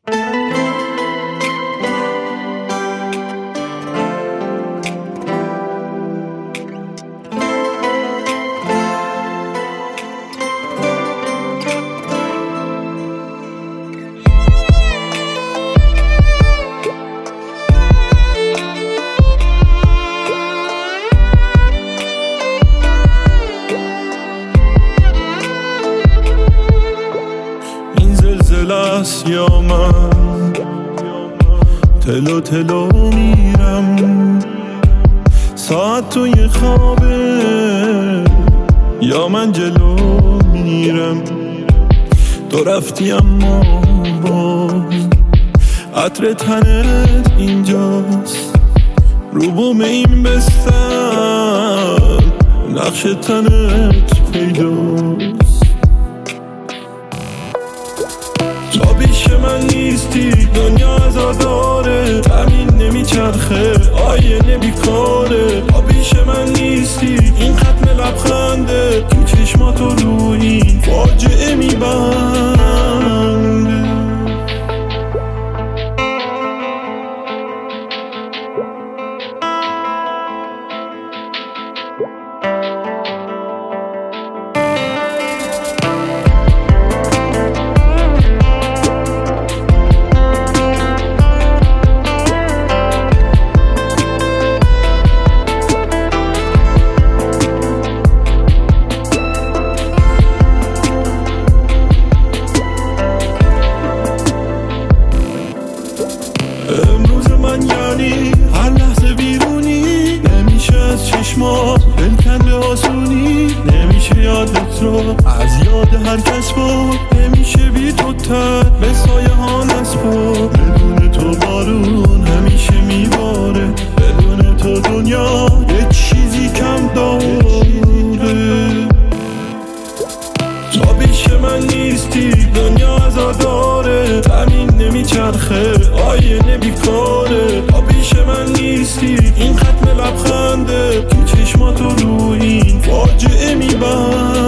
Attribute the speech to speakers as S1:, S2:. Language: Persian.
S1: یا من تلو تلو میرم، ساعت توی خوابه یا من جلو میرم. تو رفتی اما باز عطر تنت اینجاست، رو بوم این بستر نقش تنت پیداست. تا پیش من نیستی دنیا ازاداره، زمین نمیچرخه آینه بیکاره. تا پیش من نیستی این ختم لبخنده، تو چشماتو رو این فاجعه میبنده. امروز من یعنی هر لحظه بیرونی، نمیشه از چشمات بلکنده آسونی. نمیشه یادت رو از یاد هر کس بود، نمیشه بی تو تن به سایه ها نسپرد. بدون تو بارون همیشه میباره، بدون تو دنیا یه چیزی کم داره. تا پیش من نیستی دنیا ازاداره، زمین نمیچرخه آینه بیکاره. تا پیش من نیستی این ختم لبخنده، تو چشماتو رو این فاجعه میبنده.